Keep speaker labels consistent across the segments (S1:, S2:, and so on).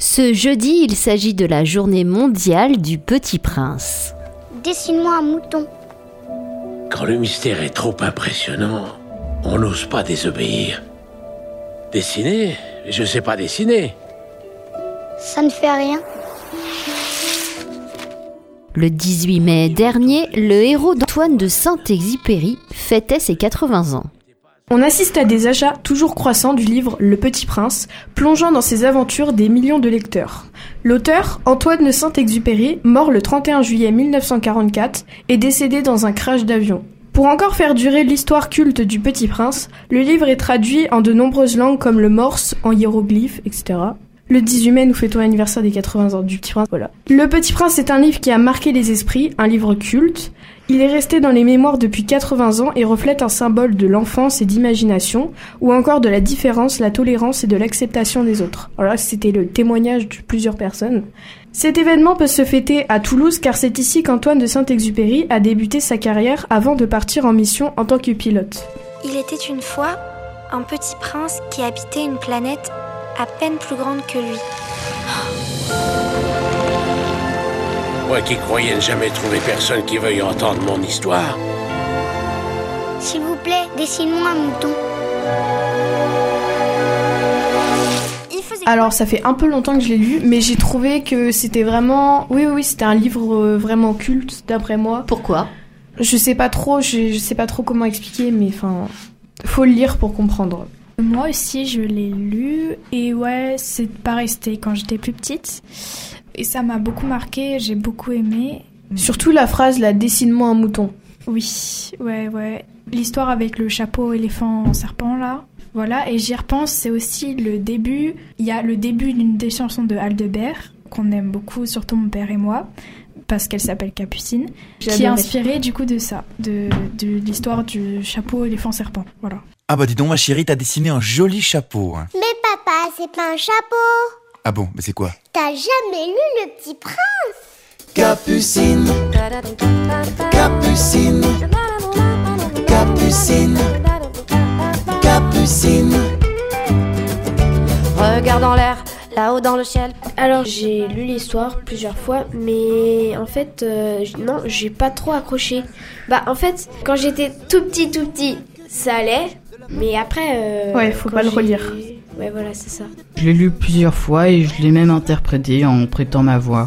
S1: Ce jeudi, il s'agit de la journée mondiale du Petit Prince.
S2: Dessine-moi un mouton.
S3: Quand le mystère est trop impressionnant, on n'ose pas désobéir. Dessiner? Je sais pas dessiner.
S2: Ça ne fait rien.
S1: Le 18 mai dernier, le héros d'Antoine de Saint-Exupéry fêtait ses 80 ans.
S4: On assiste à des achats toujours croissants du livre Le Petit Prince, plongeant dans ses aventures des millions de lecteurs. L'auteur, Antoine de Saint-Exupéry, mort le 31 juillet 1944, est décédé dans un crash d'avion. Pour encore faire durer l'histoire culte du Petit Prince, le livre est traduit en de nombreuses langues comme le morse, en hiéroglyphes, etc. Le 18 mai, nous fêtons l'anniversaire des 80 ans du Petit Prince, voilà. Le Petit Prince est un livre qui a marqué les esprits, un livre culte. Il est resté dans les mémoires depuis 80 ans et reflète un symbole de l'enfance et d'imagination, ou encore de la différence, la tolérance et de l'acceptation des autres. Alors là, c'était le témoignage de plusieurs personnes. Cet événement peut se fêter à Toulouse car c'est ici qu'Antoine de Saint-Exupéry a débuté sa carrière avant de partir en mission en tant que pilote.
S5: Il était une fois un petit prince qui habitait une planète à peine plus grande que lui.
S3: Moi qui croyais ne jamais trouver personne qui veuille entendre mon histoire.
S2: S'il vous plaît, dessine-moi un mouton.
S4: Alors ça fait un peu longtemps que je l'ai lu, mais j'ai trouvé que c'était vraiment... Oui, c'était un livre vraiment culte d'après moi.
S1: Pourquoi ?
S4: Je sais pas trop comment expliquer, mais enfin, faut le lire pour comprendre.
S6: Moi aussi, je l'ai lu et ouais, c'est pareil, c'était quand j'étais plus petite et ça m'a beaucoup marqué, j'ai beaucoup aimé.
S4: Surtout la phrase, là, dessine-moi un mouton.
S6: Oui, ouais. L'histoire avec le chapeau éléphant serpent là, voilà, et j'y repense, c'est aussi le début, il y a le début d'une des chansons de Aldebert qu'on aime beaucoup, surtout mon père et moi, parce qu'elle s'appelle Capucine, qui est inspirée du coup de ça, de l'histoire du chapeau éléphant serpent, voilà.
S7: Ah bah dis donc ma chérie, t'as dessiné un joli chapeau. Hein.
S2: Mais papa, c'est pas un chapeau.
S7: Ah bon, mais c'est quoi?
S2: T'as jamais lu Le Petit Prince?
S8: Capucine, Capucine, Capucine, Capucine.
S9: Regarde en l'air, là-haut dans le ciel.
S10: Alors j'ai lu l'histoire plusieurs fois, mais en fait, non, j'ai pas trop accroché. Bah en fait, quand j'étais tout petit, ça allait. Mais après...
S4: ouais, faut pas le relire.
S10: Ouais, voilà, c'est ça.
S11: Je l'ai lu plusieurs fois et je l'ai même interprété en prêtant ma voix.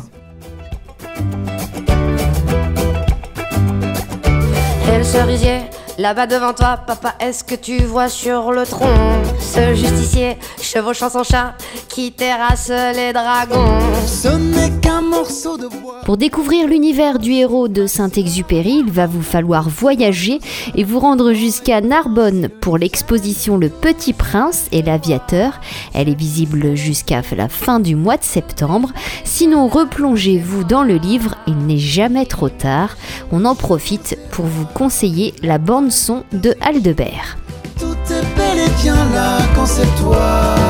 S9: Et le cerisier, là-bas devant toi, papa, est-ce que tu vois sur le tronc ce justicier chevauchant son chat qui terrasse les dragons?
S8: Ce n'est qu'un morceau de bois.
S1: Pour découvrir l'univers du héros de Saint-Exupéry, il va vous falloir voyager et vous rendre jusqu'à Narbonne pour l'exposition Le Petit Prince et l'Aviateur. Elle est visible jusqu'à la fin du mois de septembre. Sinon, replongez-vous dans le livre, il n'est jamais trop tard. On en profite pour vous conseiller la bande-son de Aldebert.
S8: Tout est bel et bien là quand c'est toi.